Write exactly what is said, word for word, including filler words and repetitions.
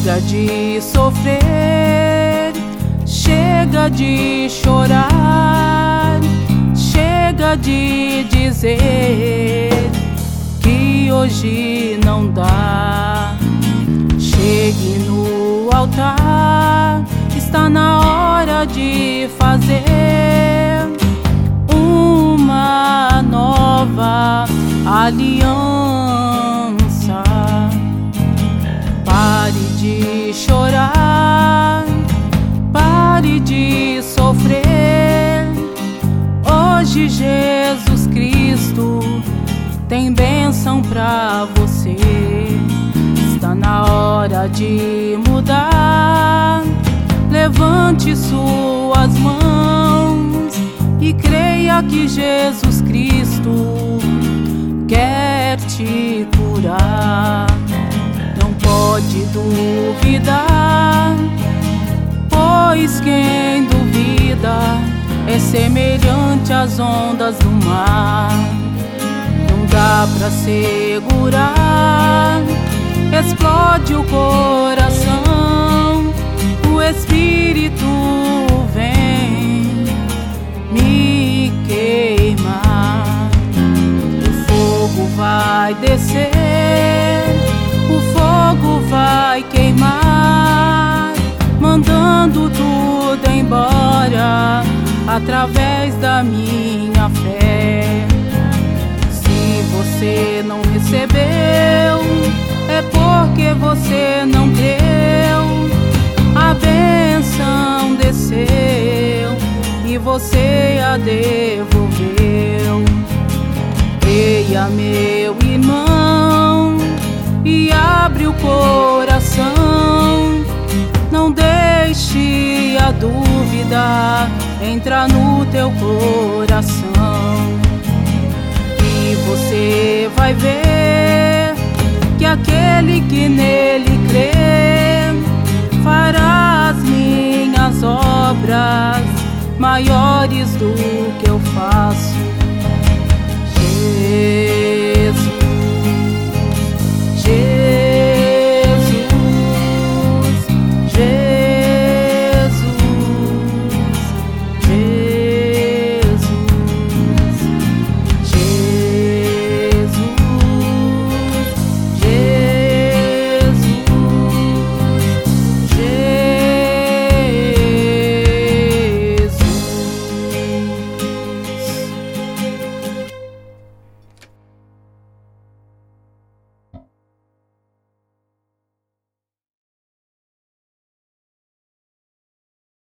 Chega de sofrer, chega de chorar, chega de dizer que hoje não dá. Chegue no altar, está na hora de fazer uma nova aliança. Pare de chorar, pare de sofrer. Hoje Jesus Cristo tem bênção pra você. Está na hora de mudar. Levante suas mãos e creia que Jesus Cristo quer te curar. Não pode duvidar, pois quem duvida é semelhante às ondas do mar. Não dá pra segurar, explode o coração. O Espírito vem me queimar. O fogo vai descer, o fogo vai queimar, mandando tudo embora através da minha fé. Se você não recebeu, é porque você não creu. A bênção desceu e você a devolveu. Creia, meu irmão, e abre o coração. Não deixe a dúvida entrar no teu coração. E você vai ver que aquele que nele crê fará as minhas obras maiores do que eu faço.